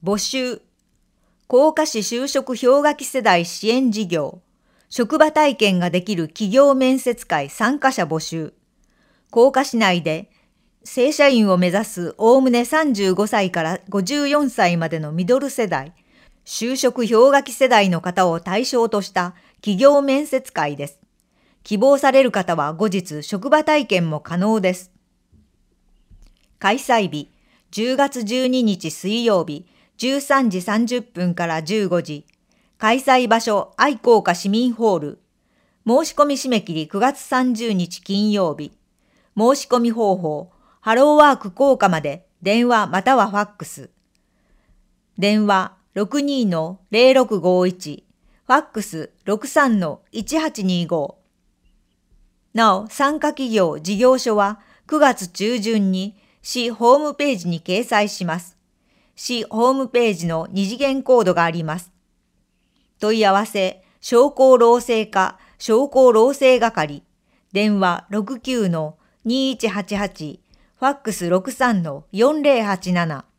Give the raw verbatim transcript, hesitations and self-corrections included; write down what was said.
募集。甲賀市就職氷河期世代支援事業。職場体験ができる企業面接会参加者募集。甲賀市内で正社員を目指すおおむねさんじゅうごさいからごじゅうよんさいまでのミドル世代、就職氷河期世代の方を対象とした企業面接会です。希望される方は後日職場体験も可能です。開催日、じゅうがつじゅうににち水曜日、じゅうさんじさんじゅっぷんからじゅうごじ。開催場所、愛甲賀市民ホール。申し込み締め切りくがつさんじゅうにち金曜日。申し込み方法、ハローワーク甲賀まで電話またはファックス。電話 ろくにーのぜろろくごいち、ファックス ろくさんのいちはちにご。なお、参加企業事業所はくがつ中旬に市ホームページに掲載します。市ホームページの二次元コードがあります。問い合わせ、商工労政課商工労政係、電話 ろくきゅうのにいちはちはち、ファックス ろくさんのよんぜろはちなな。